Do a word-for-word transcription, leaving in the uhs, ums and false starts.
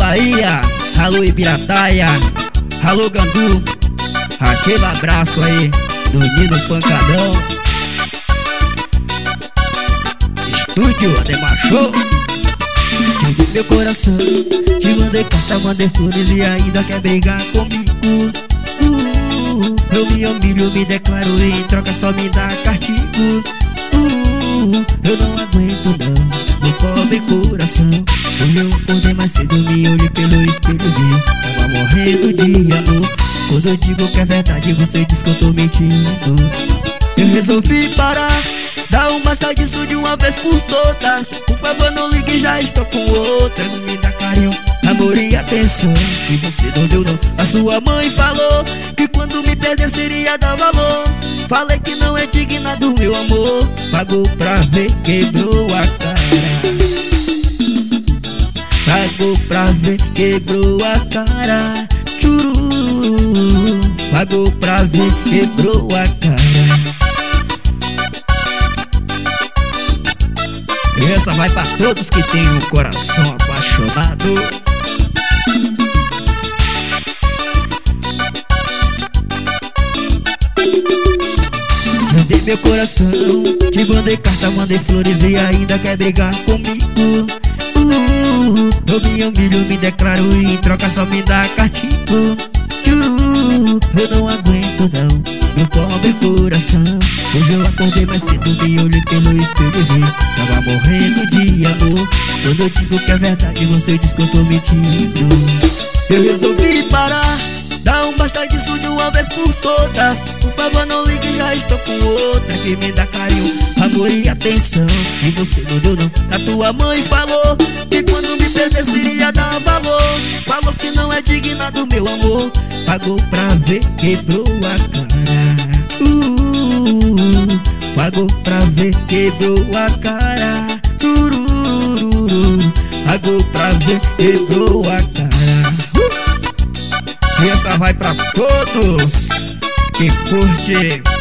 Bahia, alô Ibirataia, alô Gandu, aquele abraço aí do Nino Pancadão. Estúdio Ademar Show. Peguei meu coração, te mandei carta, mandei flores e ainda quer brigar comigo. uh, Eu me humilho, me declaro e em troca só me dá castigo. uh, Eu não aguento não, meu pobre coração. Hoje eu acordei mais cedo, me olhei pelo espelho e vi, tava morrendo de amor. Quando eu digo que é verdade, você diz que eu tô mentindo. Eu resolvi parar, dá um basta disso de uma vez por todas. Por favor não ligue, já estou com outra. Não me dá carinho, amor e atenção que você não deu não. A sua mãe falou que quando me perder seria dar valor. Falei que não é digna do meu amor. Pagou pra ver, quebrou a cara. Pagou pra ver, quebrou a cara. Chururu. Pagou pra ver, quebrou a cara. E essa vai pra todos que tem um coração apaixonado. Mandei meu coração, te mandei carta, mandei flores e ainda quer brigar comigo. uh, Eu me humilho, me declaro e em troca só me dá castigo. uh, Eu não aguento não, meu pobre coração. Hoje eu acordei mais cedo, me olhei pelo espelho e vi, tava morrendo de amor. Quando eu digo que é verdade, você diz que eu tô mentindo. Eu resolvi parar, dá um basta disso de uma vez por todas. Por favor não ligue, já estou com outra que me dá carinho, amor e atenção que você não deu não. A tua mãe falou que quando me perder seria dar valor. Falou que não é digna do meu amor. Pagou pra ver, quebrou a cara. uh, Pagou pra ver, quebrou a cara. Turururu. Pagou pra ver, quebrou a cara. uh! E essa vai pra todos que curte